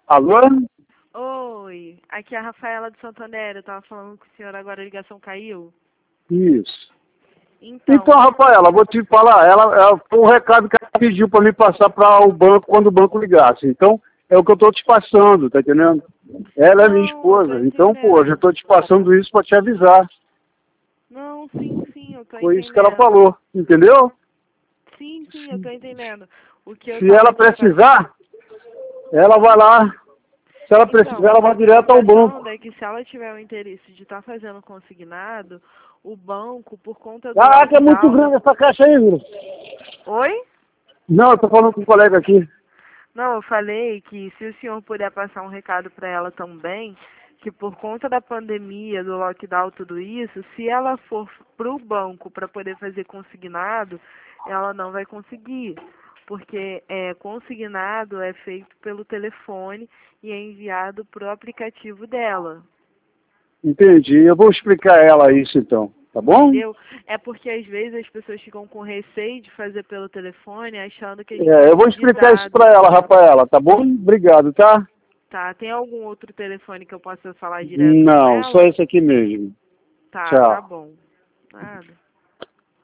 Alô? Oi, aqui é a Rafaela de Santander. Eu tava falando com o senhor agora, a ligação caiu. Isso. Então, Rafaela, vou te falar, ela foi um recado que ela pediu para me passar para o banco quando o banco ligasse. Então, é o que eu estou te passando, tá entendendo? Ela é minha não, eu tô esposa, então, pô, eu já entendendo. estou te passando isso para te avisar. Não, sim, eu tô Foi isso que ela entendendo. falou, entendeu? Sim, eu tô entendendo. O que eu Se tava ela te precisar, ela vai lá. Se ela precisar, Então, ela o que vai eu tô te direto ao banco. passando é que se ela tiver o interesse de estar fazendo consignado, o banco, por conta do Caraca, é muito lockdown da... grande essa caixa aí, viu? Oi? Não, eu tô falando com um colega aqui. Não, eu falei que se o senhor puder passar um recado para ela também, que por conta da pandemia, do lockdown, tudo isso, se ela for para o banco para poder fazer consignado, ela não vai conseguir, porque consignado é feito pelo telefone e é enviado para o aplicativo dela. Entendi. Eu vou explicar a ela isso então, tá bom? Entendeu? É porque às vezes as pessoas ficam com receio de fazer pelo telefone, achando que eles vão Eu vou pedir explicar isso dados. pra ela, Rafaela, tá bom? Obrigado, tá? Tá, tem algum outro telefone que eu possa falar direto com Não, só ela? esse aqui mesmo. Tá Tchau. bom. Nada.